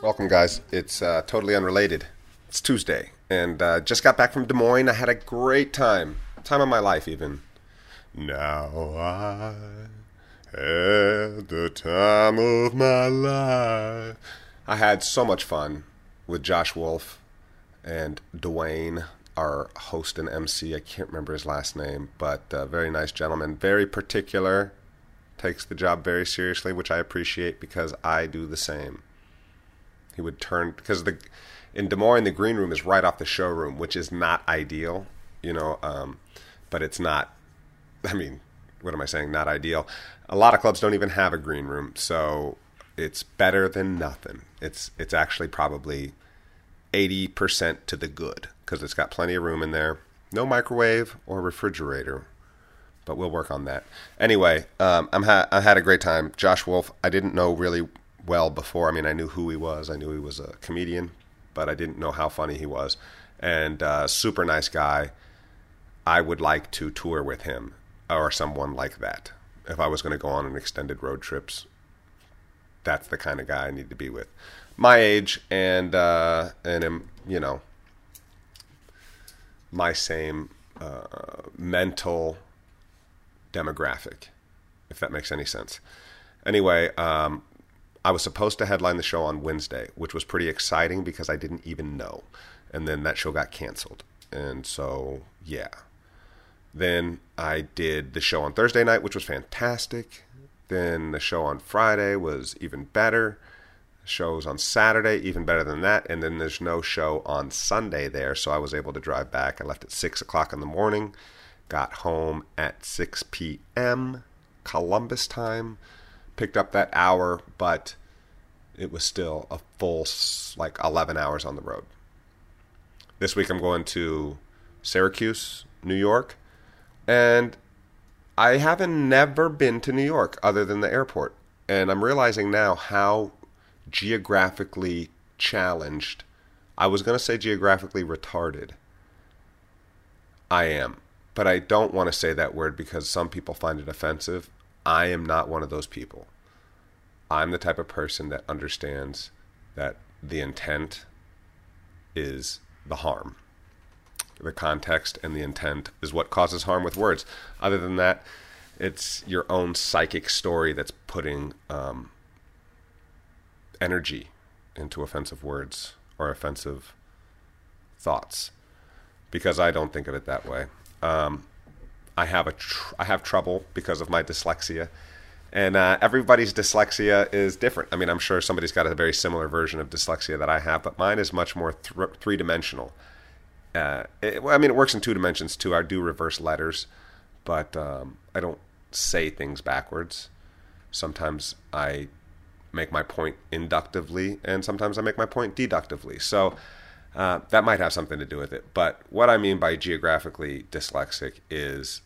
Welcome, guys. It's totally unrelated. It's Tuesday, and just got back from Des Moines. I had a great time of my life, even. Now I had the time of my life. I had so much fun with Josh Wolf and Dwayne, our host and MC. I can't remember his last name, but very nice gentleman. Very particular. Takes the job very seriously, which I appreciate because I do the same. He would turn, because in Des Moines, the green room is right off the showroom, which is not ideal, but it's not, what am I saying? Not ideal. A lot of clubs don't even have a green room, so it's better than nothing. It's actually probably 80% to the good, because it's got plenty of room in there. No microwave or refrigerator, but we'll work on that. Anyway, I had a great time. Josh Wolf, I didn't know really well before. I knew who he was. I knew he was a comedian, but I didn't know how funny he was. And super nice guy. I would like to tour with him or someone like that. If I was going to go on an extended road trips, that's the kind of guy I need to be with. My age and my same mental demographic, if that makes any sense. Anyway, I was supposed to headline the show on Wednesday, which was pretty exciting because I didn't even know. And then that show got canceled. And so, yeah. Then I did the show on Thursday night, which was fantastic. Then the show on Friday was even better. The shows on Saturday, even better than that. And then there's no show on Sunday there, so I was able to drive back. I left at 6 o'clock in the morning, got home at 6 p.m. Columbus time. Picked up that hour, but it was still a full 11 hours on the road. This week I'm going to Syracuse, New York, and I haven't never been to New York other than the airport. And I'm realizing now how geographically challenged, I was going to say geographically retarded, I am. But I don't want to say that word because some people find it offensive. I am not one of those people. I'm the type of person that understands that the intent is the harm. The context and the intent is what causes harm with words. Other than that, it's your own psychic story that's putting energy into offensive words or offensive thoughts, because I don't think of it that way. I have trouble because of my dyslexia, and everybody's dyslexia is different. I'm sure somebody's got a very similar version of dyslexia that I have, but mine is much more three-dimensional. It works in two dimensions too. I do reverse letters, but I don't say things backwards. Sometimes I make my point inductively, and sometimes I make my point deductively. So that might have something to do with it. But what I mean by geographically dyslexic is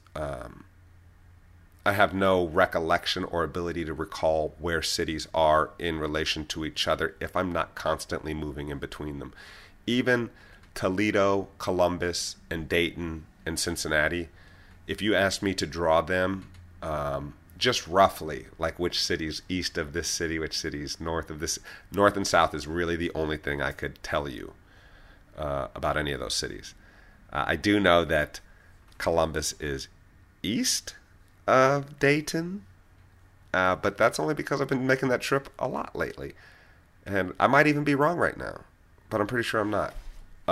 I have no recollection or ability to recall where cities are in relation to each other if I'm not constantly moving in between them. Even Toledo, Columbus, and Dayton, and Cincinnati, if you asked me to draw them just roughly, like which cities east of this city, which cities north of this, north and south is really the only thing I could tell you about any of those cities. I do know that Columbus is east of Dayton, but that's only because I've been making that trip a lot lately. And I might even be wrong right now, but I'm pretty sure I'm not.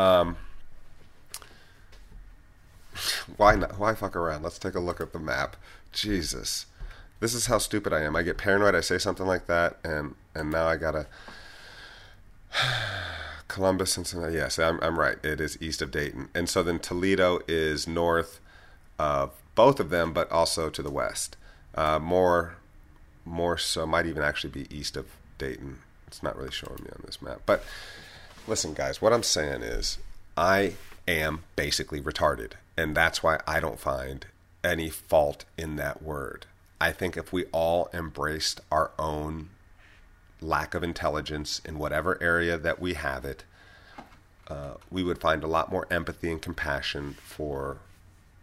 Why not? Why fuck around? Let's take a look at the map. Jesus. This is how stupid I am. I get paranoid. I say something like that, and now I gotta... Columbus, Cincinnati. Yes, I'm right. It is east of Dayton. And so then Toledo is north of both of them, but also to the west. More so, might even actually be east of Dayton. It's not really showing me on this map. But listen, guys, what I'm saying is I am basically retarded. And that's why I don't find any fault in that word. I think if we all embraced our own lack of intelligence in whatever area that we have it, we would find a lot more empathy and compassion for,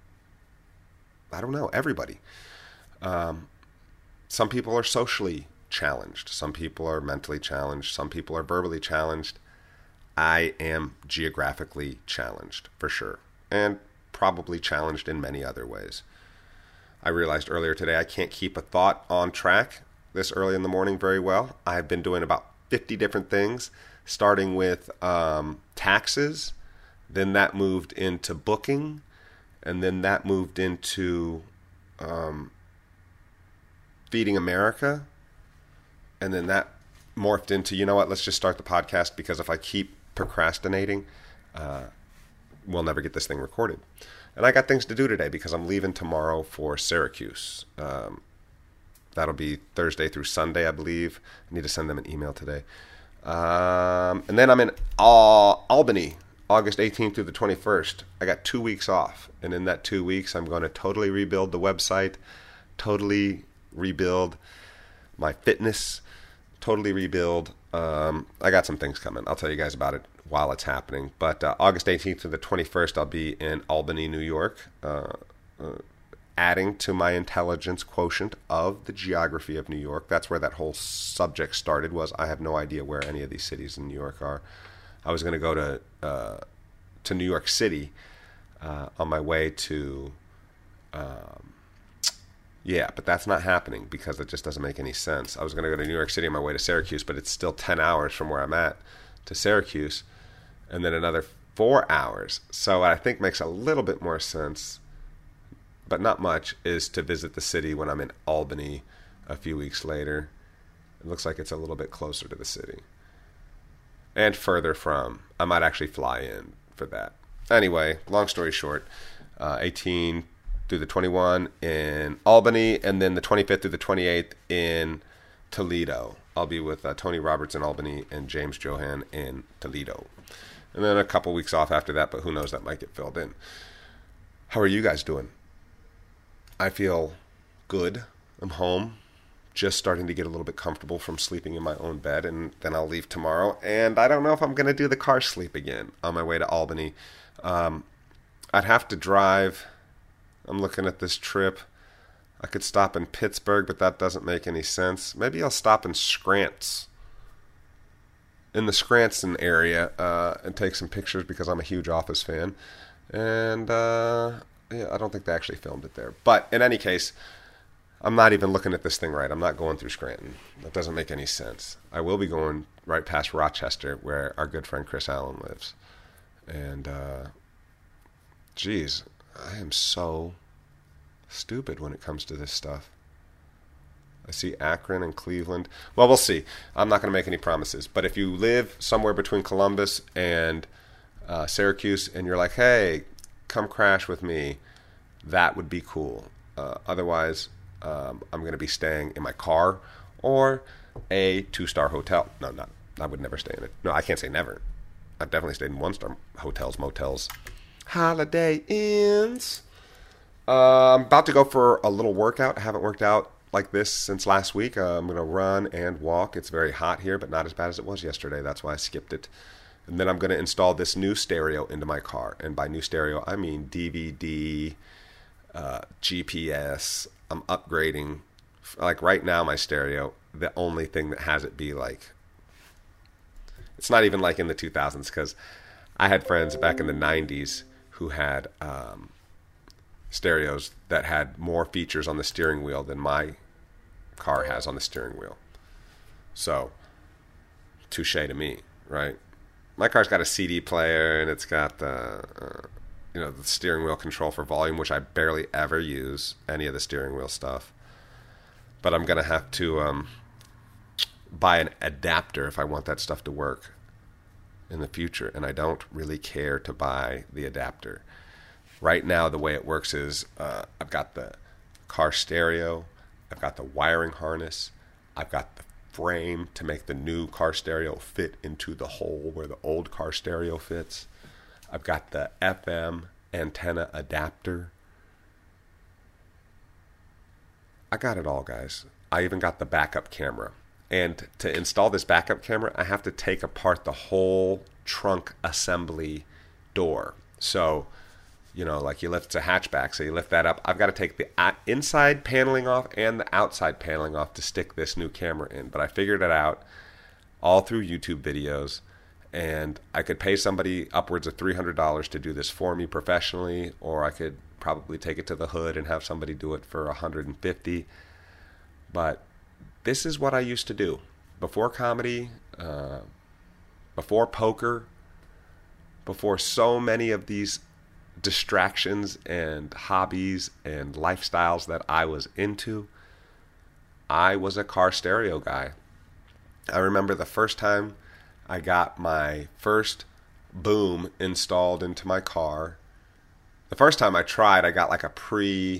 I don't know, everybody. Some people are socially challenged. Some people are mentally challenged. Some people are verbally challenged. I am geographically challenged, for sure. And probably challenged in many other ways. I realized earlier today I can't keep a thought on track this early in the morning very well. I've been doing about 50 different things, starting with taxes. Then that moved into booking. And then that moved into Feeding America. And then that morphed into, you know what, let's just start the podcast, because if I keep procrastinating, we'll never get this thing recorded. And I got things to do today because I'm leaving tomorrow for Syracuse. That'll be Thursday through Sunday, I believe. I need to send them an email today. And then I'm in Albany, August 18th through the 21st. I got 2 weeks off. And in that 2 weeks, I'm going to totally rebuild the website, totally rebuild my fitness, totally rebuild. I got some things coming. I'll tell you guys about it while it's happening. But August 18th to the 21st, I'll be in Albany, New York, adding to my intelligence quotient of the geography of New York. That's where that whole subject started, was I have no idea where any of these cities in New York are. I was going to go to New York City on my way to... but that's not happening because it just doesn't make any sense. I was going to go to New York City on my way to Syracuse, but it's still 10 hours from where I'm at to Syracuse, and then another 4 hours. So what I think makes a little bit more sense, but not much, is to visit the city when I'm in Albany a few weeks later. It looks like it's a little bit closer to the city. And further from. I might actually fly in for that. Anyway, long story short, 18 through the 21 in Albany, and then the 25th through the 28th in Toledo. I'll be with Tony Roberts in Albany and James Johan in Toledo. And then a couple weeks off after that, but who knows, that might get filled in. How are you guys doing? I feel good. I'm home, just starting to get a little bit comfortable from sleeping in my own bed, and then I'll leave tomorrow. And I don't know if I'm going to do the car sleep again on my way to Albany. I'd have to drive. I'm looking at this trip. I could stop in Pittsburgh, but that doesn't make any sense. Maybe I'll stop in Scranton, in the Scranton area, and take some pictures because I'm a huge Office fan. And I don't think they actually filmed it there. But in any case, I'm not even looking at this thing right. I'm not going through Scranton. That doesn't make any sense. I will be going right past Rochester, where our good friend Chris Allen lives. And, geez, I am so stupid when it comes to this stuff. I see Akron and Cleveland. Well, we'll see. I'm not going to make any promises. But if you live somewhere between Columbus and Syracuse, and you're like, hey, come crash with me, that would be cool. Otherwise, I'm going to be staying in my car or a 2-star hotel. No, not. I would never stay in it. No, I can't say never. I've definitely stayed in 1-star hotels, motels. Holiday Inns. I'm about to go for a little workout. I haven't worked out like this since last week. I'm going to run and walk. It's very hot here, but not as bad as it was yesterday. That's why I skipped it. And then I'm going to install this new stereo into my car. And by new stereo, I mean DVD, GPS. I'm upgrading. Like right now, my stereo, the only thing that has it be like, it's not even like in the 2000s, because I had friends back in the 90s who had stereos that had more features on the steering wheel than my car has on the steering wheel. So, touche to me, right? My car's got a CD player, and it's got the steering wheel control for volume, which I barely ever use, any of the steering wheel stuff. But I'm going to have to buy an adapter if I want that stuff to work in the future, and I don't really care to buy the adapter. Right now, the way it works is I've got the car stereo, I've got the wiring harness, I've got the frame to make the new car stereo fit into the hole where the old car stereo fits. I've got the FM antenna adapter. I got it all, guys. I even got the backup camera. And to install this backup camera, I have to take apart the whole trunk assembly door. So like you lift, it's a hatchback, so you lift that up. I've got to take the inside paneling off and the outside paneling off to stick this new camera in. But I figured it out all through YouTube videos, and I could pay somebody upwards of $300 to do this for me professionally, or I could probably take it to the hood and have somebody do it for $150. But this is what I used to do before comedy, before poker, before so many of these distractions and hobbies and lifestyles that I was into. I was a car stereo guy. I remember the first time I got my first boom installed into my car. The first time I tried, I got like a it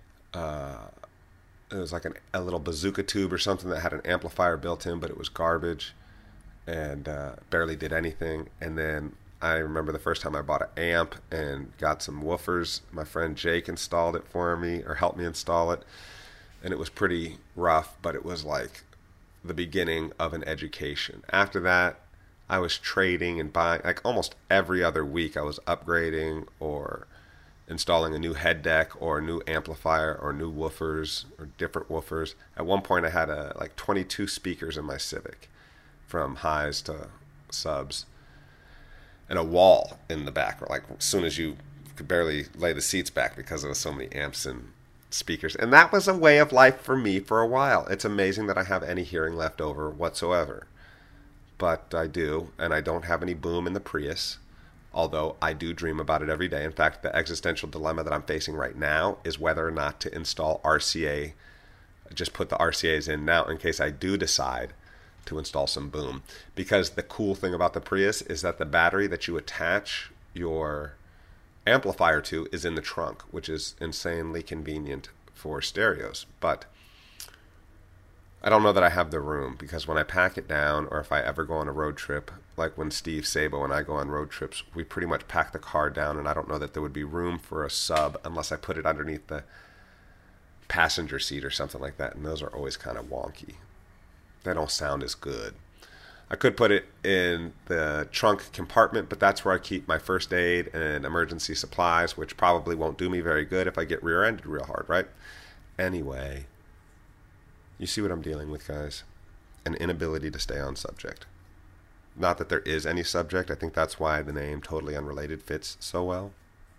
was like a little bazooka tube or something that had an amplifier built in, but it was garbage and barely did anything. And then I remember the first time I bought an amp and got some woofers. My friend Jake installed it for me, or helped me install it. And it was pretty rough, but it was like the beginning of an education. After that, I was trading and buying, like almost every other week I was upgrading or installing a new head deck or a new amplifier or new woofers or different woofers. At one point I had like 22 speakers in my Civic, from highs to subs, and a wall in the back, or like as soon as you could barely lay the seats back because there was so many amps and speakers. And that was a way of life for me for a while. It's amazing that I have any hearing left over whatsoever. But I do, and I don't have any boom in the Prius, although I do dream about it every day. In fact, the existential dilemma that I'm facing right now is whether or not to install RCA, just put the RCAs in now in case I do decide to install some boom. Because the cool thing about the Prius is that the battery that you attach your amplifier to is in the trunk, which is insanely convenient for stereos. But I don't know that I have the room, because when I pack it down, or if I ever go on a road trip, like when Steve Sabo and I go on road trips, we pretty much pack the car down, and I don't know that there would be room for a sub unless I put it underneath the passenger seat or something like that, and those are always kind of wonky. They don't sound as good. I could put it in the trunk compartment, but that's where I keep my first aid and emergency supplies, which probably won't do me very good if I get rear-ended real hard, right? Anyway, you see what I'm dealing with, guys? An inability to stay on subject. Not that there is any subject. I think that's why the name Totally Unrelated fits so well.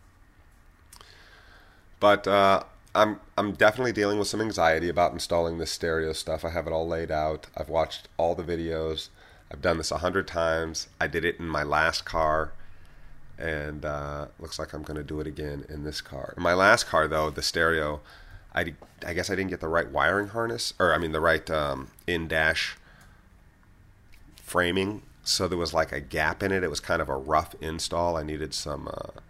But I'm definitely dealing with some anxiety about installing this stereo stuff. I have it all laid out. I've watched all the videos. I've done this 100 times. I did it in my last car, and looks like I'm going to do it again in this car. In my last car, though, the stereo, I guess I didn't get the right wiring harness, or I mean the right in-dash framing, so there was like a gap in it. It was kind of a rough install. I needed some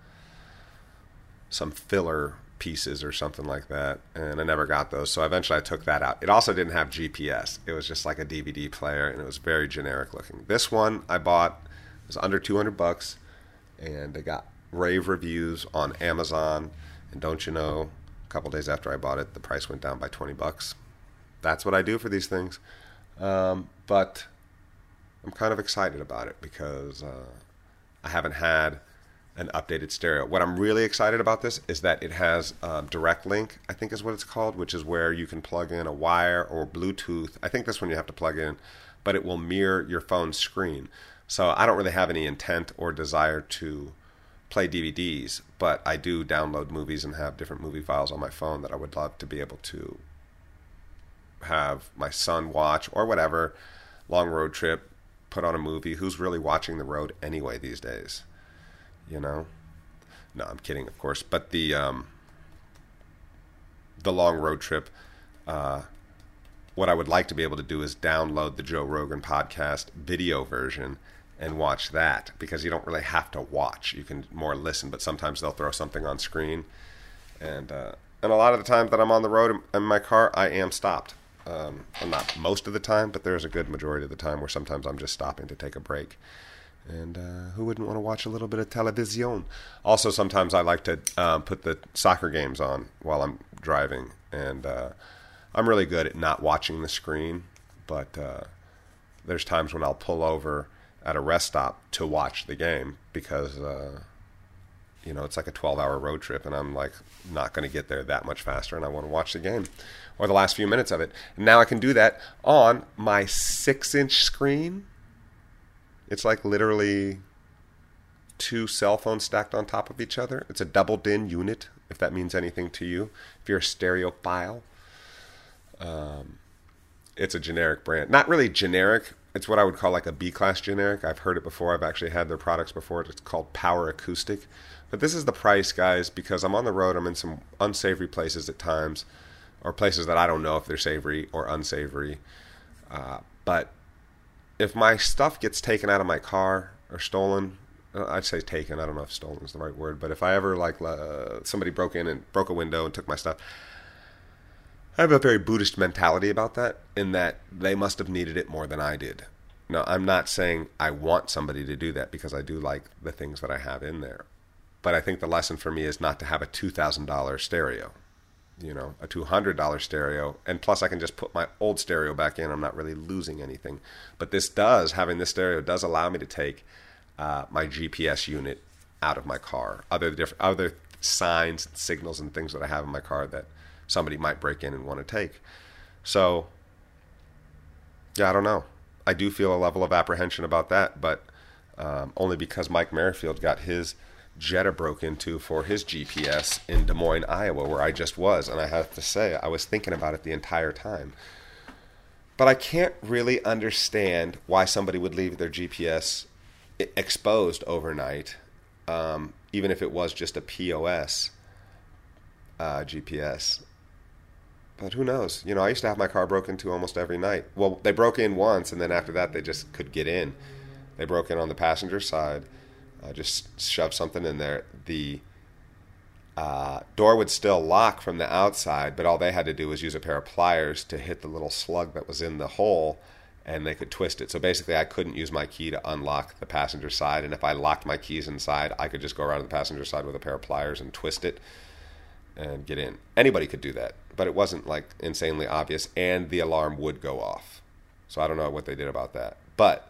filler pieces or something like that, and I never got those, so eventually I took that out. It also didn't have GPS. It was just like a DVD player, and it was very generic looking. This one I bought, it was under $200, and it got rave reviews on Amazon, and don't you know, a couple days after I bought it, the price went down by $20. That's what I do for these things. But I'm kind of excited about it because I haven't had an updated stereo. What I'm really excited about this is that it has direct link, I think is what it's called, which is where you can plug in a wire or Bluetooth. I think this one you have to plug in, but it will mirror your phone's screen. So I don't really have any intent or desire to play DVDs, but I do download movies and have different movie files on my phone that I would love to be able to have my son watch, or whatever, long road trip, put on a movie. Who's really watching the road anyway these days? You know? No, I'm kidding, of course. But the long road trip, what I would like to be able to do is download the Joe Rogan podcast video version and watch that, because you don't really have to watch. You can more listen, but sometimes they'll throw something on screen. And a lot of the times that I'm on the road in my car, I am stopped. Well, not most of the time, but there's a good majority of the time where sometimes I'm just stopping to take a break. And who wouldn't want to watch a little bit of television? Also, sometimes I like to put the soccer games on while I'm driving. And I'm really good at not watching the screen. But there's times when I'll pull over at a rest stop to watch the game because it's like a 12-hour road trip, and I'm like not going to get there that much faster, and I want to watch the game or the last few minutes of it. And now I can do that on my 6-inch screen. It's like literally 2 cell phones stacked on top of each other. It's a double din unit, if that means anything to you. If you're a stereophile, it's a generic brand. Not really generic. It's what I would call like a B-class generic. I've heard it before. I've actually had their products before. It's called Power Acoustic. But this is the price, guys, because I'm on the road. I'm in some unsavory places at times, or places that I don't know if they're savory or unsavory. But if my stuff gets taken out of my car or stolen, I'd say taken. I don't know if stolen is the right word. But if I ever, somebody broke in and broke a window and took my stuff, I have a very Buddhist mentality about that, in that they must have needed it more than I did. Now, I'm not saying I want somebody to do that, because I do like the things that I have in there. But I think the lesson for me is not to have a $2,000 stereo, a $200 stereo. And plus I can just put my old stereo back in. I'm not really losing anything. But having this stereo does allow me to take my GPS unit out of my car. Other signs and signals and things that I have in my car that somebody might break in and want to take. So, yeah, I don't know. I do feel a level of apprehension about that, but only because Mike Merrifield got his Jetta broke into for his GPS in Des Moines, Iowa, where I just was. And I have to say, I was thinking about it the entire time. But I can't really understand why somebody would leave their GPS exposed overnight, even if it was just a POS GPS. But who knows? I used to have my car broken into almost every night. Well, they broke in once, and then after that, they just could get in. They broke in on the passenger side, just shoved something in there. The door would still lock from the outside, but all they had to do was use a pair of pliers to hit the little slug that was in the hole, and they could twist it. So basically, I couldn't use my key to unlock the passenger side, and if I locked my keys inside, I could just go around to the passenger side with a pair of pliers and twist it and get in. Anybody could do that, but it wasn't like insanely obvious, and the alarm would go off. So I don't know what they did about that. But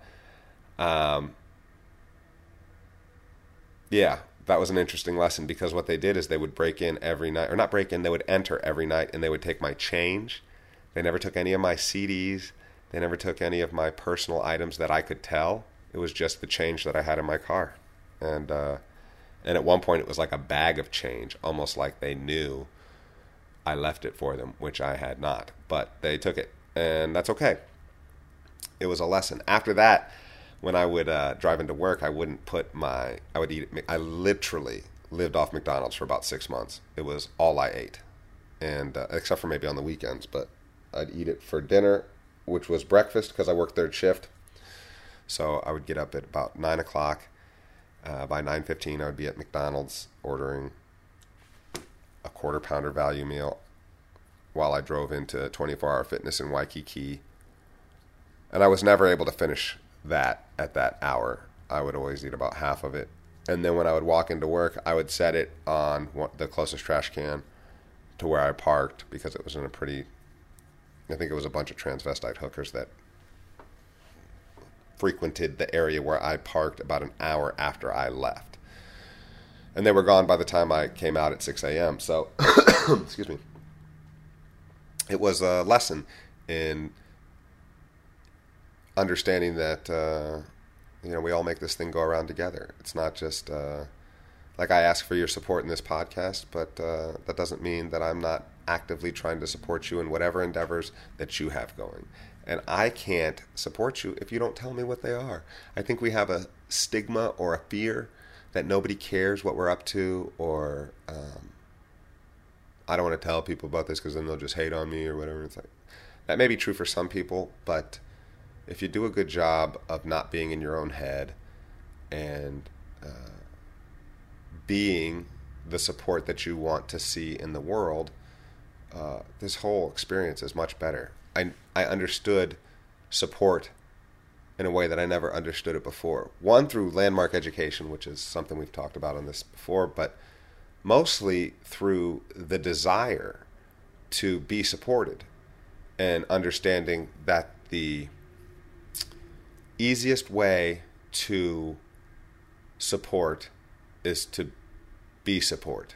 yeah, that was an interesting lesson, because what they did is they would break in every night, or not break in, they would enter every night, and they would take my change. They never took any of my CDs. They never took any of my personal items that I could tell. It was just the change that I had in my car. And at one point it was like a bag of change, almost like they knew I left it for them, which I had not. But they took it, and that's okay. It was a lesson. After that, when I would drive into work, I would eat it. I literally lived off McDonald's for about 6 months. It was all I ate, and except for maybe on the weekends. But I'd eat it for dinner, which was breakfast, because I worked third shift. So I would get up at about 9 o'clock. By 9:15, I would be at McDonald's ordering a quarter-pounder value meal while I drove into 24 Hour Fitness in Waikiki. And I was never able to finish that at that hour. I would always eat about half of it. And then when I would walk into work, I would set it on the closest trash can to where I parked, because it was in I think it was a bunch of transvestite hookers that frequented the area where I parked about an hour after I left. And they were gone by the time I came out at 6 a.m. So, excuse me. It was a lesson in understanding that, we all make this thing go around together. It's not just, like I ask for your support in this podcast, but that doesn't mean that I'm not actively trying to support you in whatever endeavors that you have going. And I can't support you if you don't tell me what they are. I think we have a stigma or a fear that nobody cares what we're up to, or I don't want to tell people about this because then they'll just hate on me or whatever. It's like, that may be true for some people, but if you do a good job of not being in your own head and being the support that you want to see in the world, this whole experience is much better. I understood support in a way that I never understood it before. One, through Landmark Education, which is something we've talked about on this before, but mostly through the desire to be supported and understanding that the easiest way to support is to be support.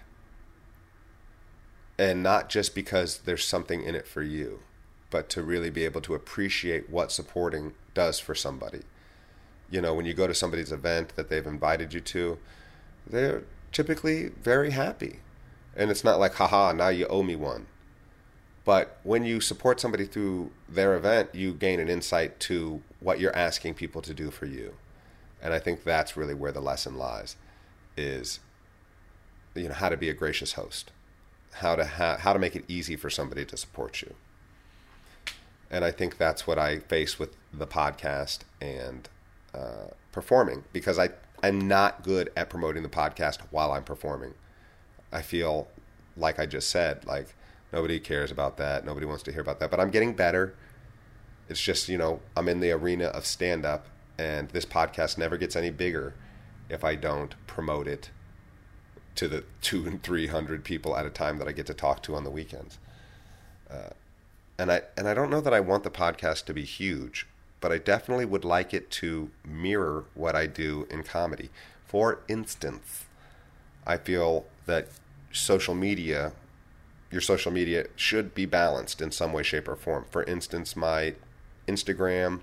And not just because there's something in it for you, but to really be able to appreciate what supporting does for somebody. You know, when you go to somebody's event that they've invited you to, they're typically very happy. And it's not like, haha, now you owe me one. But when you support somebody through their event, you gain an insight to what you're asking people to do for you. And I think that's really where the lesson lies, is, you know, how to be a gracious host, how to make it easy for somebody to support you. And I think that's what I face with the podcast and performing, because I'm not good at promoting the podcast while I'm performing. I feel, like I just said, like nobody cares about that. Nobody wants to hear about that. But I'm getting better. It's just, you know, I'm in the arena of stand-up, and this podcast never gets any bigger if I don't promote it to the 200 and 300 people at a time that I get to talk to on the weekends. And I don't know that I want the podcast to be huge, but I definitely would like it to mirror what I do in comedy. For instance, I feel that your social media should be balanced in some way, shape, or form. For instance, my Instagram,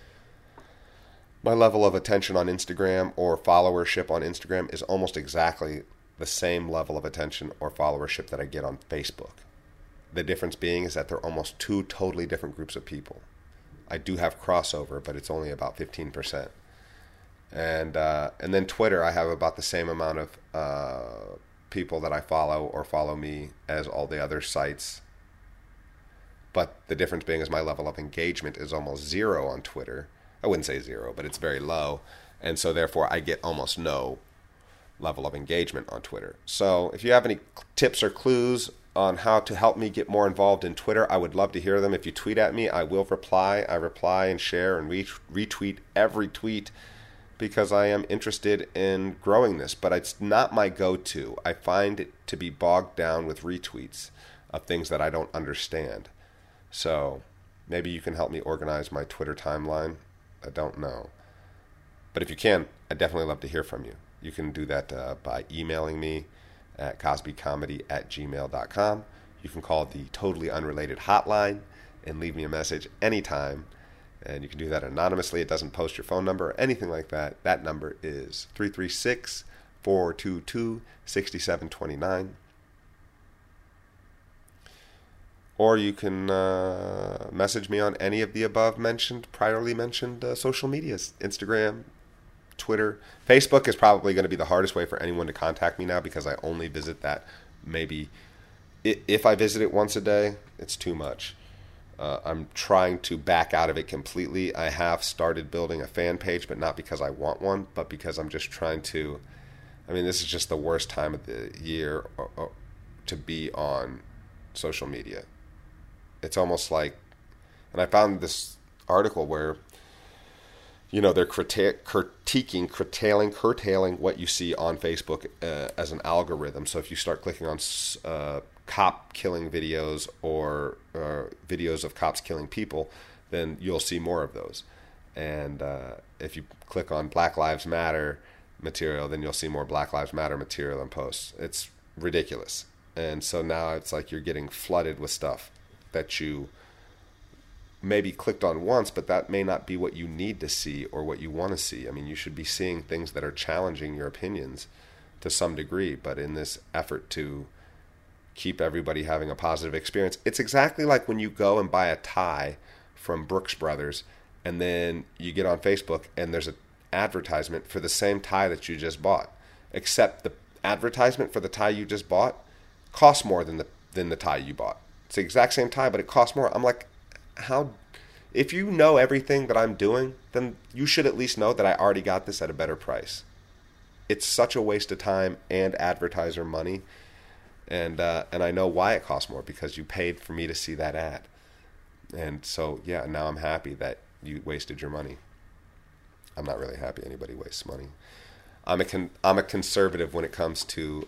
my level of attention on Instagram or followership on Instagram is almost exactly the same level of attention or followership that I get on Facebook. The difference being is that they're almost two totally different groups of people. I do have crossover, but it's only about 15%. And then Twitter, I have about the same amount of people that I follow or follow me as all the other sites. But the difference being is my level of engagement is almost zero on Twitter. I wouldn't say zero, but it's very low. And so therefore I get almost no level of engagement on Twitter. So if you have any tips or clues on how to help me get more involved in Twitter, I would love to hear them. If you tweet at me, I will reply. I reply and share and retweet every tweet, because I am interested in growing this. But it's not my go-to. I find it to be bogged down with retweets of things that I don't understand. So maybe you can help me organize my Twitter timeline. I don't know. But if you can, I'd definitely love to hear from you. You can do that by emailing me at cosbycomedy@gmail.com. You can call the totally unrelated hotline and leave me a message anytime. And you can do that anonymously. It doesn't post your phone number or anything like that. That number is 336-422-6729. Or you can message me on any of the priorly mentioned social medias, Instagram, Twitter. Facebook is probably going to be the hardest way for anyone to contact me now, because I only visit that maybe, if I visit it once a day, it's too much. I'm trying to back out of it completely. I have started building a fan page, but not because I want one, but because I'm just trying to, this is just the worst time of the year to be on social media. It's almost like, and I found this article where, they're curtailing what you see on Facebook as an algorithm. So if you start clicking on cop killing videos or videos of cops killing people, then you'll see more of those. And if you click on Black Lives Matter material, then you'll see more Black Lives Matter material and posts. It's ridiculous. And so now it's like you're getting flooded with stuff that you maybe clicked on once, but that may not be what you need to see or what you want to see. You should be seeing things that are challenging your opinions to some degree, but in this effort to keep everybody having a positive experience. It's exactly like when you go and buy a tie from Brooks Brothers, and then you get on Facebook and there's an advertisement for the same tie that you just bought, except the advertisement for the tie you just bought costs more than the tie you bought. It's the exact same tie, but it costs more. I'm like, how? If you know everything that I'm doing, then you should at least know that I already got this at a better price. It's such a waste of time and advertiser money. And I know why it costs more, because you paid for me to see that ad. And so, yeah, now I'm happy that you wasted your money. I'm not really happy anybody wastes money. I'm a conservative when it comes to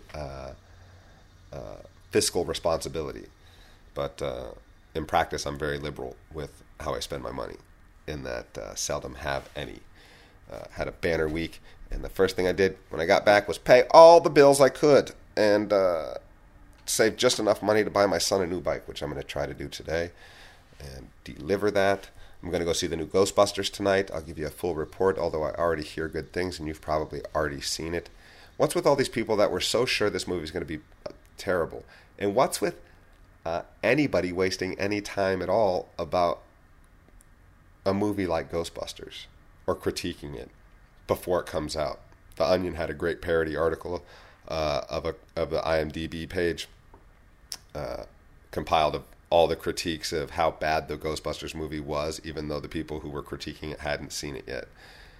fiscal responsibility. But in practice, I'm very liberal with how I spend my money, in that seldom have any. Had a banner week, and the first thing I did when I got back was pay all the bills I could. and save just enough money to buy my son a new bike, which I'm going to try to do today, and deliver that. I'm going to go see the new Ghostbusters tonight. I'll give you a full report, although I already hear good things, and you've probably already seen it. What's with all these people that were so sure this movie is going to be terrible? And what's with anybody wasting any time at all about a movie like Ghostbusters or critiquing it before it comes out? The Onion had a great parody article of the IMDb page compiled of all the critiques of how bad the Ghostbusters movie was, even though the people who were critiquing it hadn't seen it yet.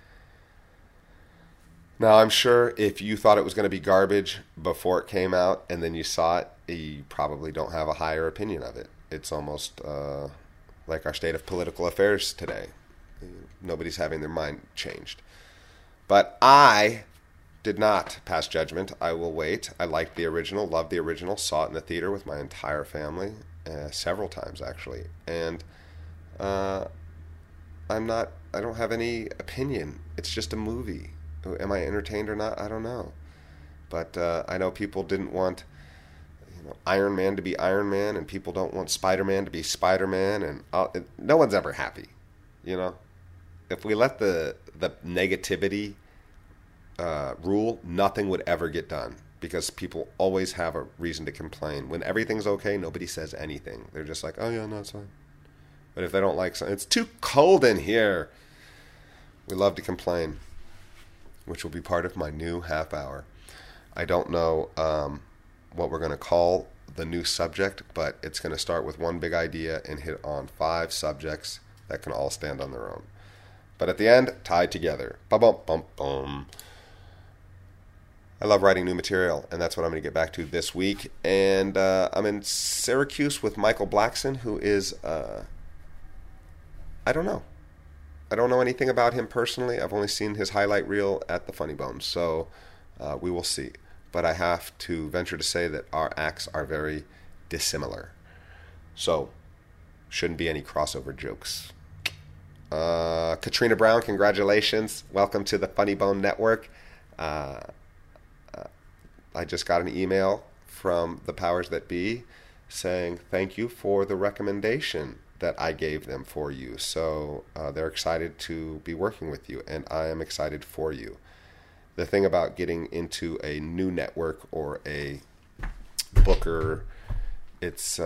Now, I'm sure if you thought it was going to be garbage before it came out and then you saw it, you probably don't have a higher opinion of it. It's almost like our state of political affairs today. Nobody's having their mind changed. But I did not pass judgment. I will wait. I liked the original, loved the original, saw it in the theater with my entire family, several times actually. And I don't have any opinion. It's just a movie. Am I entertained or not? I don't know. But I know people didn't want Iron Man to be Iron Man, and people don't want Spider-Man to be Spider-Man, and no one's ever happy. If we let the negativity rule, nothing would ever get done, because people always have a reason to complain. When everything's okay, nobody says anything. They're just like, oh yeah, no, it's fine. But if they don't like something, it's too cold in here, we love to complain, which will be part of my new half hour. I don't know what we're going to call the new subject, but it's going to start with one big idea and hit on 5 subjects that can all stand on their own. But at the end, tied together. Bum-bum-bum-bum. I love writing new material, and that's what I'm going to get back to this week. And I'm in Syracuse with Michael Blackson, who is, I don't know. I don't know anything about him personally. I've only seen his highlight reel at the Funny Bone, so we will see. But I have to venture to say that our acts are very dissimilar. So, shouldn't be any crossover jokes. Katrina Brown, congratulations. Welcome to the Funny Bone Network. I just got an email from the powers that be saying thank you for the recommendation that I gave them for you. So they're excited to be working with you, and I am excited for you. The thing about getting into a new network or a booker, it's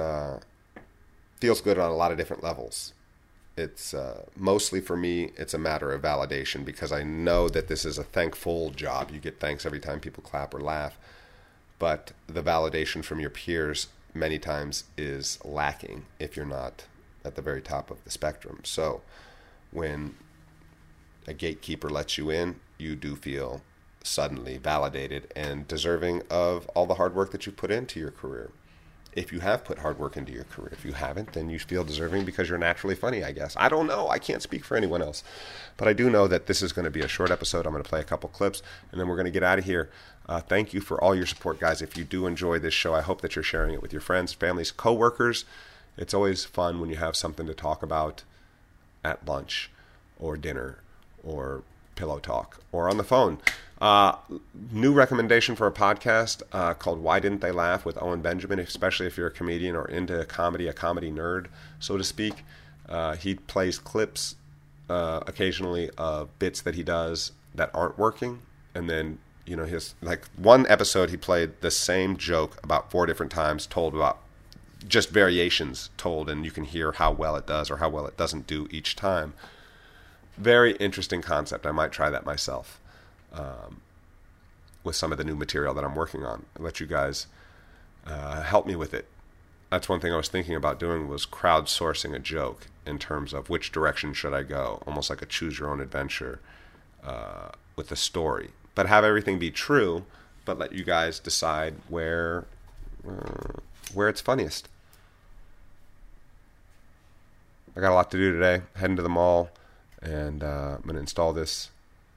feels good on a lot of different levels. It's mostly for me, it's a matter of validation, because I know that this is a thankful job. You get thanks every time people clap or laugh. But the validation from your peers many times is lacking if you're not at the very top of the spectrum. So when a gatekeeper lets you in, you do feel suddenly validated and deserving of all the hard work that you put into your career. If you have put hard work into your career. If you haven't, then you feel deserving because you're naturally funny, I guess. I don't know. I can't speak for anyone else. But I do know that this is going to be a short episode. I'm going to play a couple clips, and then we're going to get out of here. Thank you for all your support, guys. If you do enjoy this show, I hope that you're sharing it with your friends, families, coworkers. It's always fun when you have something to talk about at lunch or dinner or pillow talk or on the phone. New recommendation for a podcast called Why Didn't They Laugh with Owen Benjamin, especially if you're a comedian or into comedy, a comedy nerd, so to speak. He plays clips occasionally of bits that he does that aren't working, and then his one episode he played the same joke about 4 different times, told about just variations told, and you can hear how well it does or how well it doesn't do each time. Very interesting concept. I might try that myself with some of the new material that I'm working on. I'll let you guys help me with it. That's one thing I was thinking about doing, was crowdsourcing a joke in terms of which direction should I go, almost like a choose your own adventure with a story. But have everything be true, but let you guys decide where it's funniest. I got a lot to do today. Heading to the mall, and I'm going to install this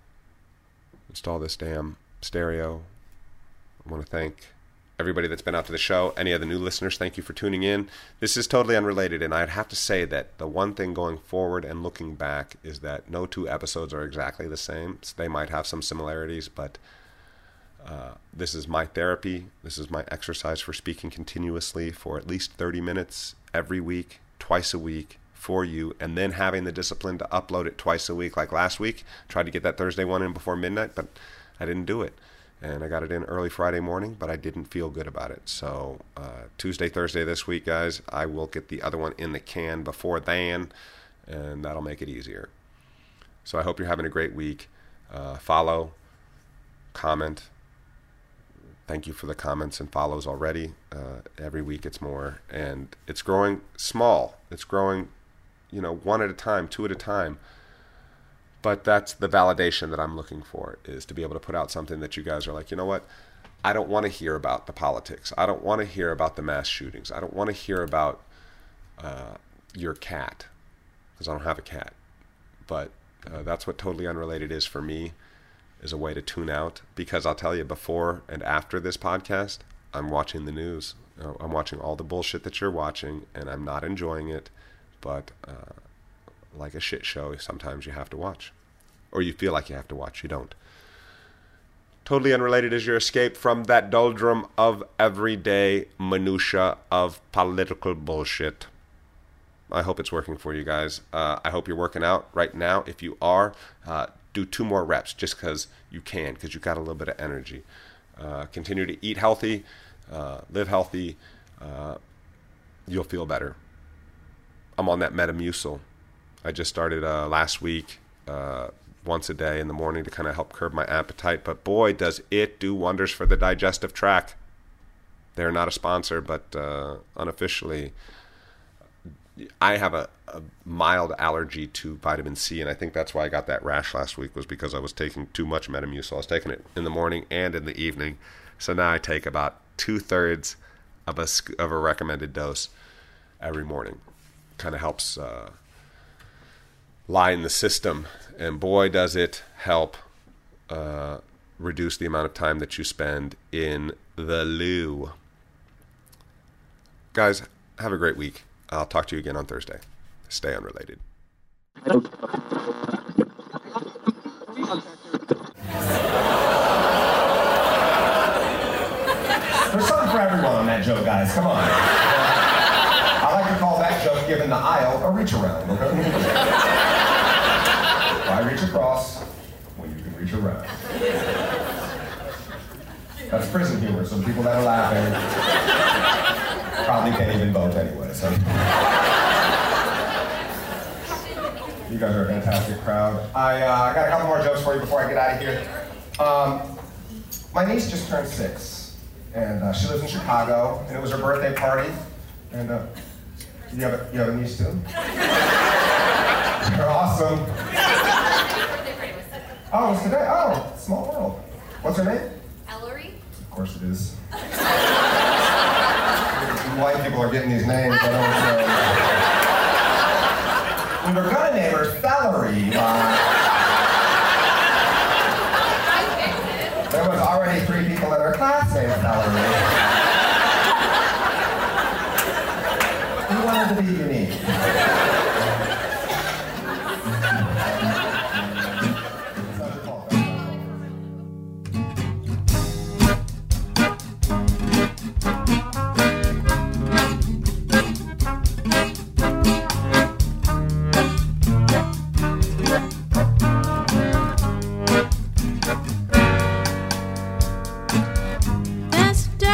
damn stereo. I want to thank everybody that's been out to the show. Any of the new listeners, thank you for tuning in. This is totally unrelated, and I'd have to say that the one thing going forward and looking back is that no 2 episodes are exactly the same. They might have some similarities, but This is my therapy. This is my exercise for speaking continuously for at least 30 minutes every week, twice a week for you, and then having the discipline to upload it twice a week. Like last week, tried to get that Thursday one in before midnight, but I didn't do it. And I got it in early Friday morning, but I didn't feel good about it. So Tuesday, Thursday this week, guys, I will get the other one in the can before then, and that'll make it easier. So I hope you're having a great week. Follow, comment. Thank you for the comments and follows already. Every week it's more, and it's growing small. It's growing, one at a time, two at a time. But that's the validation that I'm looking for, is to be able to put out something that you guys are like, you know what? I don't want to hear about the politics. I don't want to hear about the mass shootings. I don't want to hear about your cat, because I don't have a cat. But that's what Totally Unrelated is for me, is a way to tune out. Because I'll tell you, before and after this podcast, I'm watching the news. I'm watching all the bullshit that you're watching, and I'm not enjoying it. But like a shit show, sometimes you have to watch. Or you feel like you have to watch. You don't. Totally Unrelated is your escape from that doldrum of everyday minutia of political bullshit. I hope it's working for you guys. I hope you're working out right now. If you are, do 2 more reps just because you can, because you've got a little bit of energy. Continue to eat healthy, live healthy. You'll feel better. I'm on that Metamucil. I just started last week, once a day in the morning to kind of help curb my appetite. But boy, does it do wonders for the digestive tract. They're not a sponsor, but unofficially, I have a mild allergy to vitamin C, and I think that's why I got that rash last week, was because I was taking too much Metamucil. I was taking it in the morning and in the evening. So now I take about 2/3 of a recommended dose every morning. Kind of helps lie in the system, and boy, does it help reduce the amount of time that you spend in the loo. Guys, have a great week. I'll talk to you again on Thursday. Stay unrelated. There's something for everyone on that joke, guys. Come on. I like to call that joke, giving the aisle a reach around. Okay? Why reach across when you can reach around? That's prison humor, so the people that are laughing probably can't even vote anyway. So you guys are a fantastic crowd. I got a couple more jokes for you before I get out of here. My niece just turned 6, and she lives in Chicago, and it was her birthday party. And you have a niece too? You're awesome. Oh, it's today. Oh, small world. What's her name? Ellery. Of course it is. White people are getting these names. I don't know. We were gonna name her Celery. There was already 3 people in her class named Celery. We wanted to be unique. Best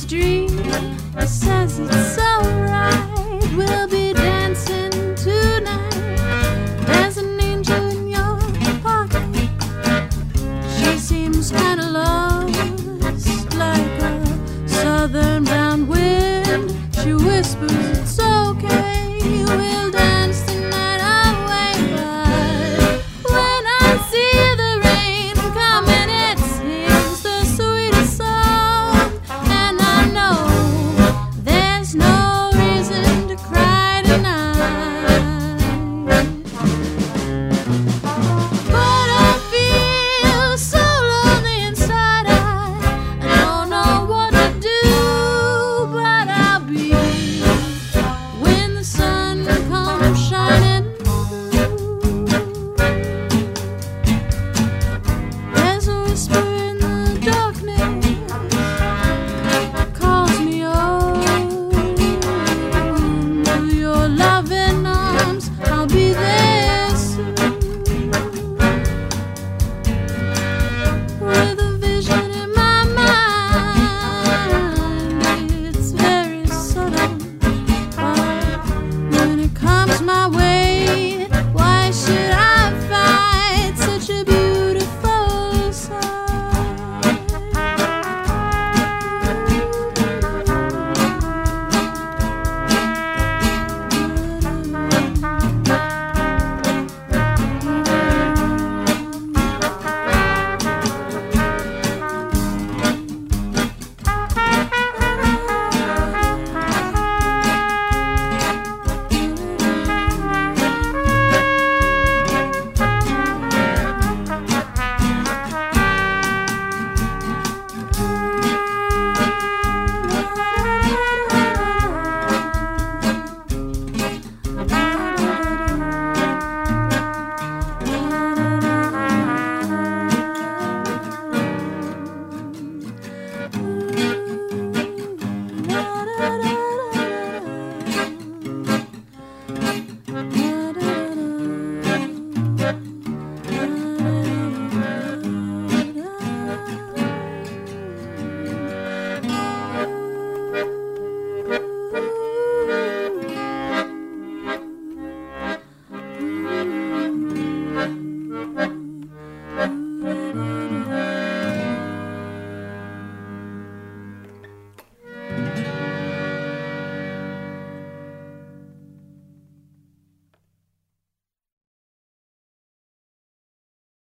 dream. He says it's alright, we'll be dancing tonight. There's an angel in your pocket. She seems kinda lost, like a southern bound wind. She whispers